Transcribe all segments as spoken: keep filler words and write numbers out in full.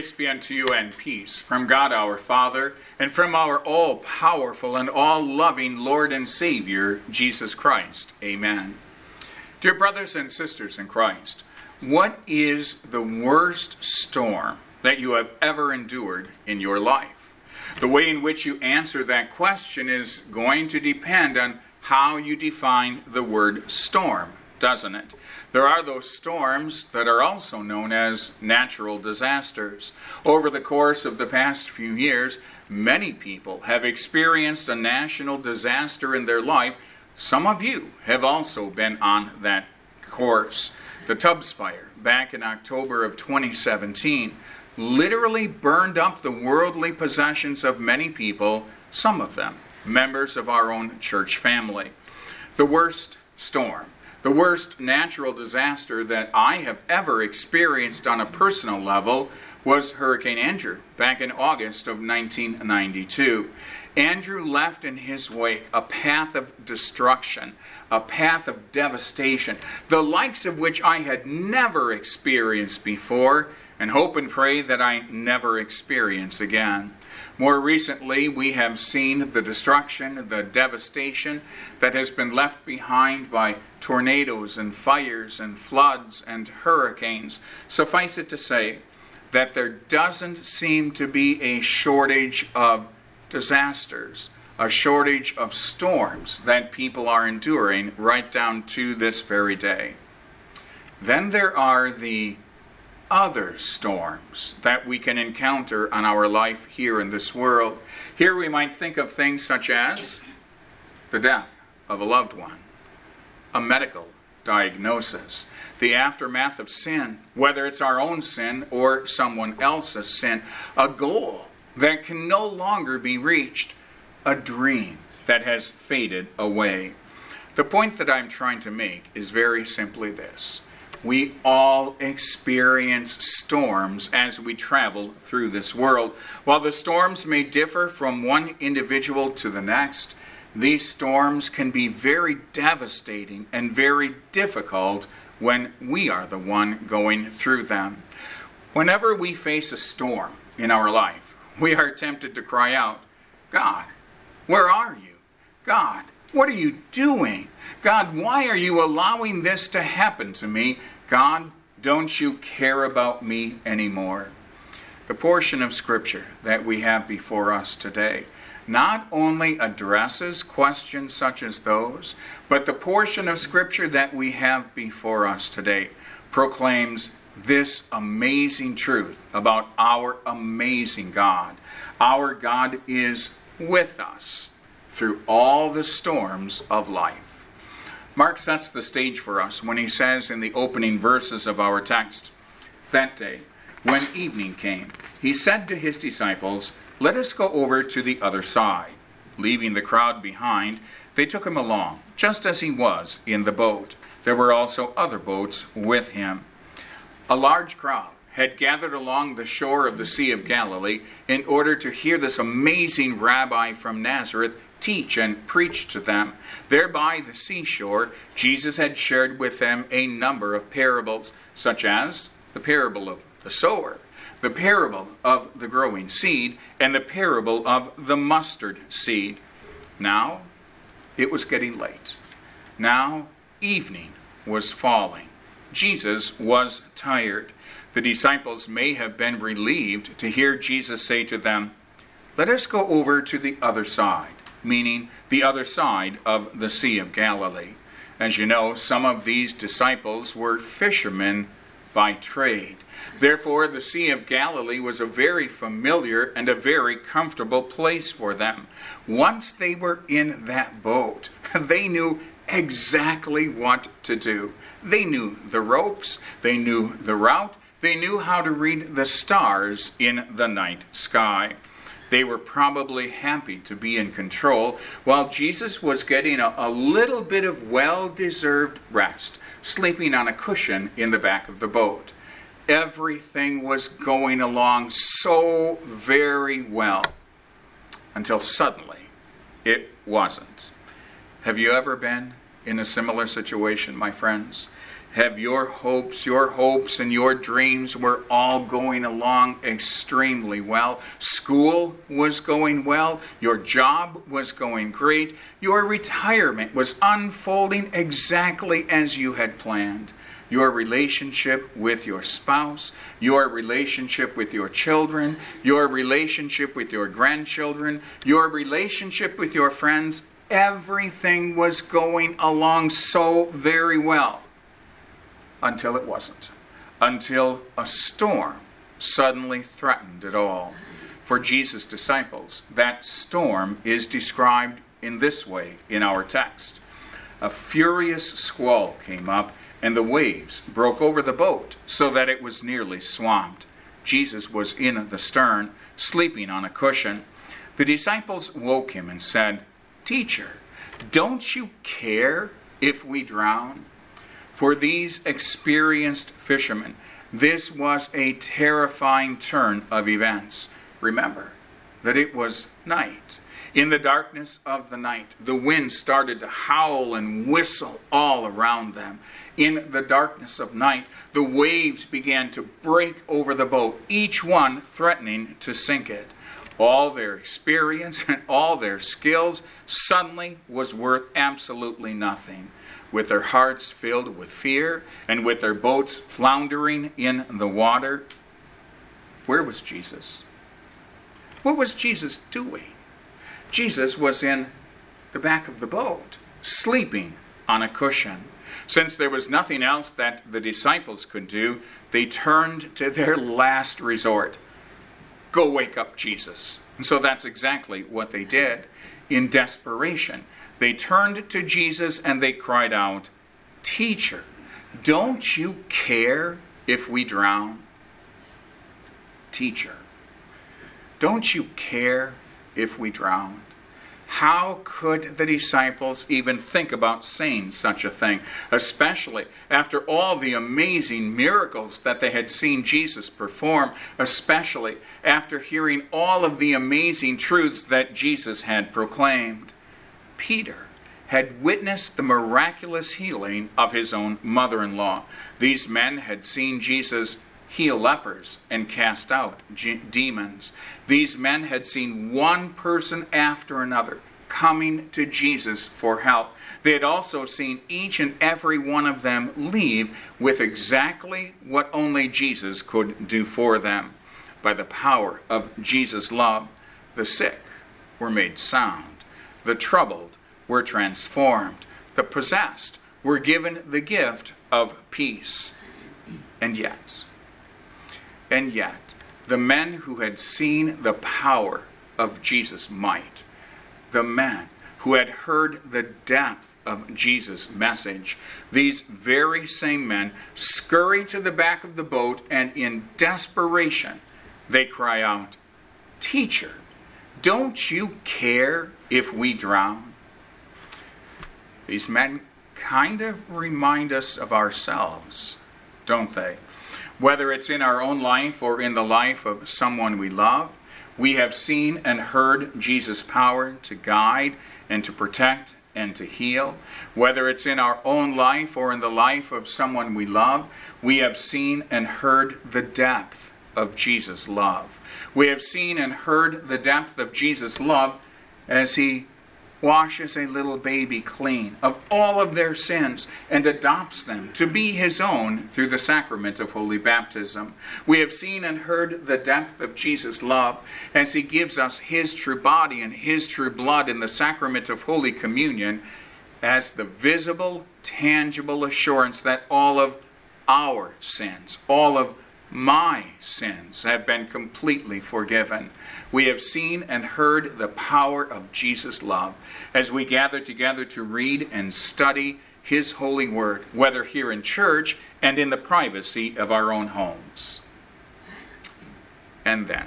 Grace be unto you and peace from God our Father and from our all-powerful and all-loving Lord and Savior, Jesus Christ. Amen. Dear brothers and sisters in Christ, what is the worst storm that you have ever endured in your life? The way in which you answer that question is going to depend on how you define the word storm, doesn't it? There are those storms that are also known as natural disasters. Over the course of the past few years, many people have experienced a national disaster in their life. Some of you have also been on that course. The Tubbs Fire, back in October of twenty seventeen, literally burned up the worldly possessions of many people, some of them members of our own church family. The worst storm, the worst natural disaster that I have ever experienced on a personal level was Hurricane Andrew back in August of nineteen ninety-two. Andrew left in his wake a path of destruction, a path of devastation, the likes of which I had never experienced before, and hope and pray that I never experience again. More recently, we have seen the destruction, the devastation that has been left behind by tornadoes and fires and floods and hurricanes. Suffice it to say that there doesn't seem to be a shortage of disasters, a shortage of storms that people are enduring right down to this very day. Then there are the other storms that we can encounter on our life here in this world. Here we might think of things such as the death of a loved one, a medical diagnosis, the aftermath of sin, whether it's our own sin or someone else's sin, a goal that can no longer be reached, a dream that has faded away. The point that I'm trying to make is very simply this. We all experience storms as we travel through this world. While the storms may differ from one individual to the next, these storms can be very devastating and very difficult when we are the one going through them. Whenever we face a storm in our life, we are tempted to cry out, God, where are you? God, what are you doing? God, why are you allowing this to happen to me? God, don't you care about me anymore? The portion of Scripture that we have before us today not only addresses questions such as those, but the portion of Scripture that we have before us today proclaims this amazing truth about our amazing God. Our God is with us through all the storms of life. Mark sets the stage for us when he says in the opening verses of our text, "That day, when evening came, he said to his disciples, 'Let us go over to the other side.' Leaving the crowd behind, they took him along, just as he was in the boat. There were also other boats with him." A large crowd had gathered along the shore of the Sea of Galilee in order to hear this amazing rabbi from Nazareth teach and preach to them. There by the seashore, Jesus had shared with them a number of parables, such as the parable of the sower, the parable of the growing seed, and the parable of the mustard seed. Now, it was getting late. Now, evening was falling. Jesus was tired. The disciples may have been relieved to hear Jesus say to them, "Let us go over to the other side," meaning the other side of the Sea of Galilee. As you know, some of these disciples were fishermen by trade. Therefore, the Sea of Galilee was a very familiar and a very comfortable place for them. Once they were in that boat, they knew exactly what to do. They knew the ropes, they knew the route, they knew how to read the stars in the night sky. They were probably happy to be in control while Jesus was getting a, a little bit of well-deserved rest, sleeping on a cushion in the back of the boat. Everything was going along so very well until suddenly it wasn't. Have you ever been in a similar situation, my friends? Have your hopes, your hopes and your dreams were all going along extremely well. School was going well. Your job was going great. Your retirement was unfolding exactly as you had planned. Your relationship with your spouse, your relationship with your children, your relationship with your grandchildren, your relationship with your friends, everything was going along so very well. Until it wasn't. Until a storm suddenly threatened it all. For Jesus' disciples, that storm is described in this way in our text. A furious squall came up, and the waves broke over the boat so that it was nearly swamped. Jesus was in the stern, sleeping on a cushion. The disciples woke him and said, "Teacher, don't you care if we drown?" For these experienced fishermen, this was a terrifying turn of events. Remember that it was night. In the darkness of the night, the wind started to howl and whistle all around them. In the darkness of night, the waves began to break over the boat, each one threatening to sink it. All their experience and all their skills suddenly was worth absolutely nothing. With their hearts filled with fear and with their boats floundering in the water, where was Jesus? What was Jesus doing? Jesus was in the back of the boat, sleeping on a cushion. Since there was nothing else that the disciples could do, they turned to their last resort. Go wake up Jesus. And so that's exactly what they did. In desperation, they turned to Jesus and they cried out, "Teacher, don't you care if we drown?" Teacher, don't you care if we drown? How could the disciples even think about saying such a thing, especially after all the amazing miracles that they had seen Jesus perform, especially after hearing all of the amazing truths that Jesus had proclaimed? Peter had witnessed the miraculous healing of his own mother-in-law. These men had seen Jesus heal lepers and cast out g- demons. These men had seen one person after another coming to Jesus for help. They had also seen each and every one of them leave with exactly what only Jesus could do for them. By the power of Jesus' love, the sick were made sound. The troubled were transformed. The possessed were given the gift of peace. And yet, and yet, the men who had seen the power of Jesus' might, the men who had heard the depth of Jesus' message, these very same men scurry to the back of the boat, and in desperation, they cry out, "Teacher, don't you care if we drown?" These men kind of remind us of ourselves, don't they? Whether it's in our own life or in the life of someone we love, we have seen and heard Jesus' power to guide and to protect and to heal. Whether it's in our own life or in the life of someone we love, we have seen and heard the depth of Jesus' love. We have seen and heard the depth of Jesus' love as he washes a little baby clean of all of their sins and adopts them to be his own through the sacrament of holy baptism. We have seen and heard the depth of Jesus' love as he gives us his true body and his true blood in the sacrament of Holy Communion as the visible, tangible assurance that all of our sins, all of my sins have been completely forgiven. We have seen and heard the power of Jesus' love as we gather together to read and study his holy word, whether here in church and in the privacy of our own homes. And then,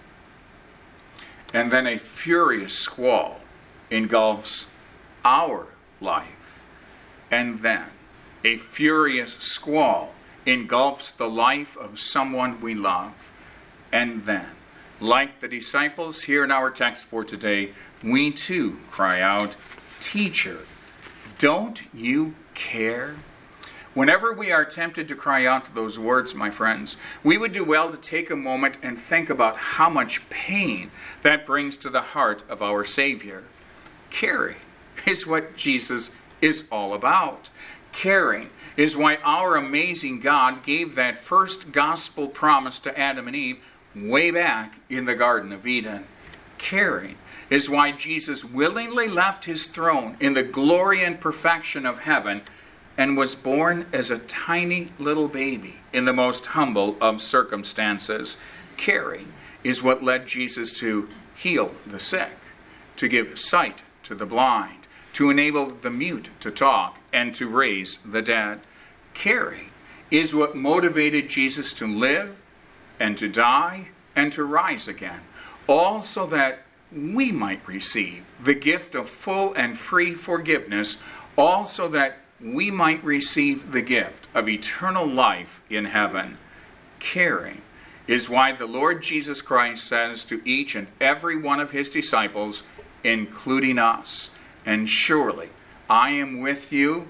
and then a furious squall engulfs our life. And then a furious squall engulfs the life of someone we love. And then, like the disciples here in our text for today, we too cry out, "Teacher, don't you care?" Whenever we are tempted to cry out those words, my friends, we would do well to take a moment and think about how much pain that brings to the heart of our Savior. Caring is what Jesus is all about. Caring is why our amazing God gave that first gospel promise to Adam and Eve way back in the Garden of Eden. Caring is why Jesus willingly left his throne in the glory and perfection of heaven and was born as a tiny little baby in the most humble of circumstances. Caring is what led Jesus to heal the sick, to give sight to the blind, to enable the mute to talk, and to raise the dead. Caring is what motivated Jesus to live and to die and to rise again, all so that we might receive the gift of full and free forgiveness, all so that we might receive the gift of eternal life in heaven. Caring is why the Lord Jesus Christ says to each and every one of his disciples, including us, and surely I am with you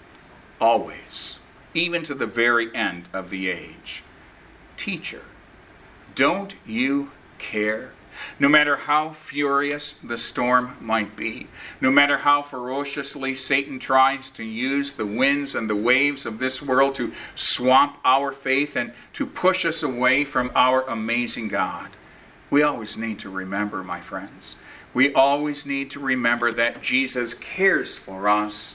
always, even to the very end of the age. Teacher, don't you care? No matter how furious the storm might be, no matter how ferociously Satan tries to use the winds and the waves of this world to swamp our faith and to push us away from our amazing God, we always need to remember, my friends, we always need to remember that Jesus cares for us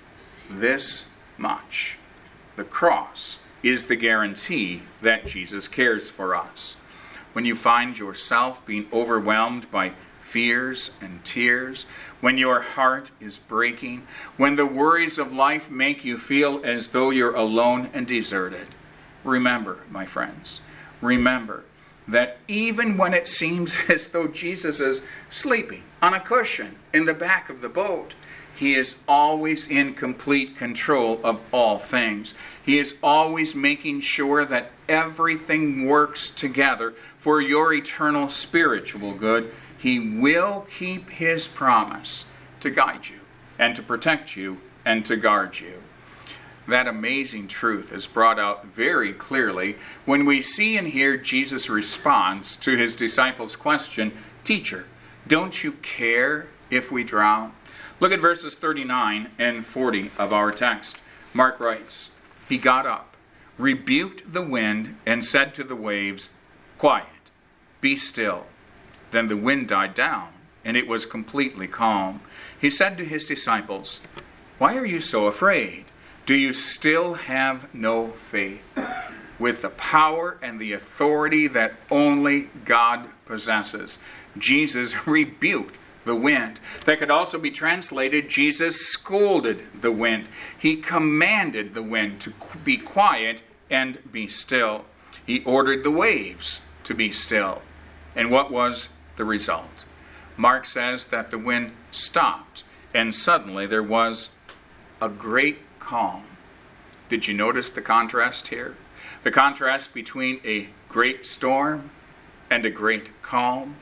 this much. The cross is the guarantee that Jesus cares for us. When you find yourself being overwhelmed by fears and tears, when your heart is breaking, when the worries of life make you feel as though you're alone and deserted, remember, my friends, remember that even when it seems as though Jesus is sleeping on a cushion in the back of the boat, he is always in complete control of all things. He is always making sure that everything works together for your eternal spiritual good. He will keep his promise to guide you and to protect you and to guard you. That amazing truth is brought out very clearly when we see and hear Jesus' response to his disciples' question, "Teacher, don't you care if we drown?" Look at verses thirty-nine and forty of our text. Mark writes, "He got up, rebuked the wind, and said to the waves, 'Quiet, be still.' Then the wind died down, and it was completely calm. He said to his disciples, 'Why are you so afraid? Do you still have no faith?' With the power and the authority that only God possesses, Jesus rebuked the wind. That could also be translated, Jesus scolded the wind. He commanded the wind to be quiet and be still. He ordered the waves to be still. And what was the result? Mark says that the wind stopped, and suddenly there was a great calm. Did you notice the contrast here? The contrast between a great storm and a great calm?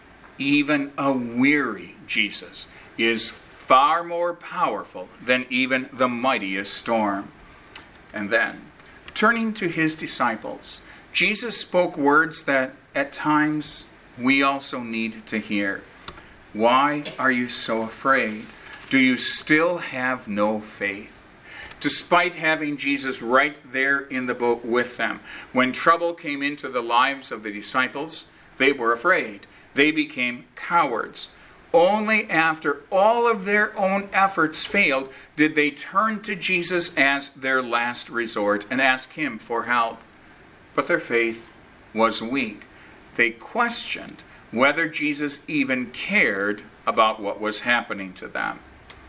Even a weary Jesus is far more powerful than even the mightiest storm. And then, turning to his disciples, Jesus spoke words that at times we also need to hear. Why are you so afraid? Do you still have no faith? Despite having Jesus right there in the boat with them, when trouble came into the lives of the disciples, they were afraid. They became cowards. Only after all of their own efforts failed did they turn to Jesus as their last resort and ask him for help. But their faith was weak. They questioned whether Jesus even cared about what was happening to them.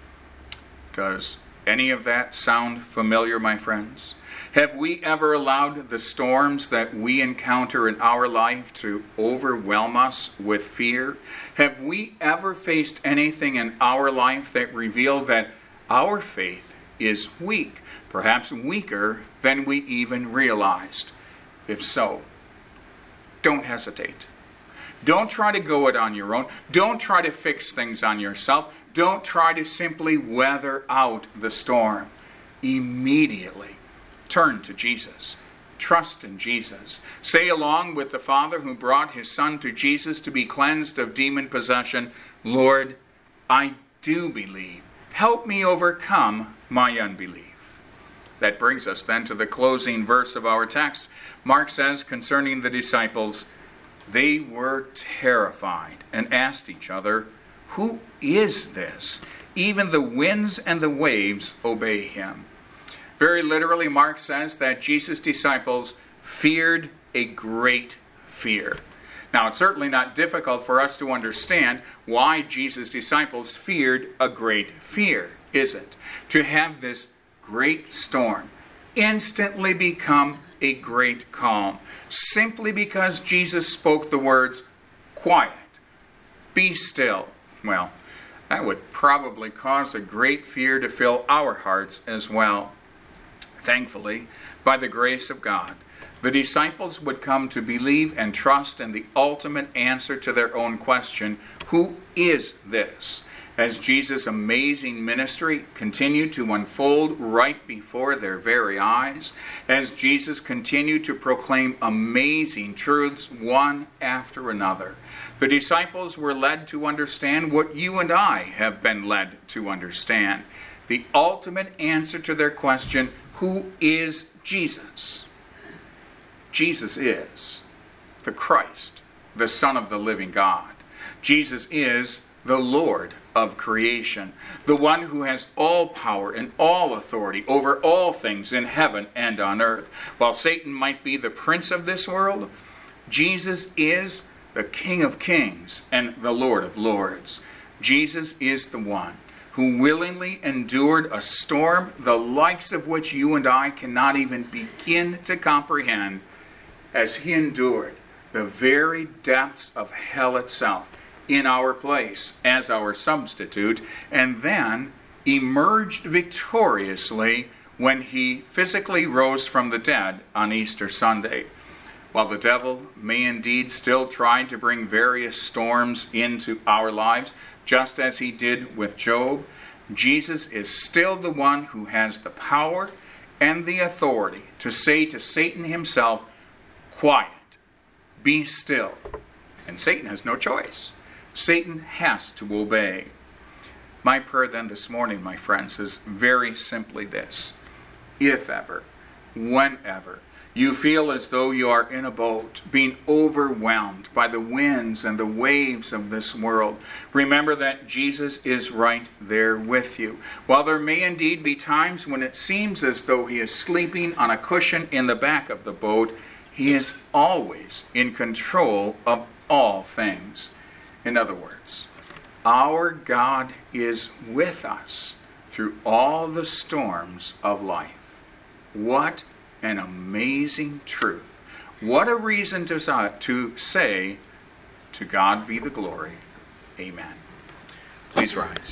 Does any of that sound familiar, my friends? Have we ever allowed the storms that we encounter in our life to overwhelm us with fear? Have we ever faced anything in our life that revealed that our faith is weak, perhaps weaker than we even realized? If so, don't hesitate. Don't try to go it on your own. Don't try to fix things on yourself. Don't try to simply weather out the storm. Immediately Turn to Jesus. Trust in Jesus. Say along with the Father who brought his Son to Jesus to be cleansed of demon possession, Lord, I do believe. Help me overcome my unbelief. That brings us then to the closing verse of our text. Mark says concerning the disciples, they were terrified and asked each other, who is this? Even the winds and the waves obey him. Very literally, Mark says that Jesus' disciples feared a great fear. Now, it's certainly not difficult for us to understand why Jesus' disciples feared a great fear, is it? To have this great storm instantly become a great calm, simply because Jesus spoke the words, quiet, be still. Well, that would probably cause a great fear to fill our hearts as well. Thankfully, by the grace of God, the disciples would come to believe and trust in the ultimate answer to their own question, who is this? As Jesus' amazing ministry continued to unfold right before their very eyes, as Jesus continued to proclaim amazing truths one after another, the disciples were led to understand what you and I have been led to understand. The ultimate answer to their question, who is Jesus? Jesus is the Christ, the Son of the living God. Jesus is the Lord of creation, the one who has all power and all authority over all things in heaven and on earth. While Satan might be the prince of this world, Jesus is the King of kings and the Lord of lords. Jesus is the one who willingly endured a storm the likes of which you and I cannot even begin to comprehend, as he endured the very depths of hell itself in our place as our substitute, and then emerged victoriously when he physically rose from the dead on Easter Sunday. While the devil may indeed still try to bring various storms into our lives, just as he did with Job, Jesus is still the one who has the power and the authority to say to Satan himself, quiet, be still. And Satan has no choice. Satan has to obey. My prayer then this morning, my friends, is very simply this. If ever, whenever, you feel as though you are in a boat, being overwhelmed by the winds and the waves of this world, remember that Jesus is right there with you. While there may indeed be times when it seems as though he is sleeping on a cushion in the back of the boat, he is always in control of all things. In other words, our God is with us through all the storms of life. What an amazing truth. What a reason to, to say, to God be the glory. Amen. Please rise.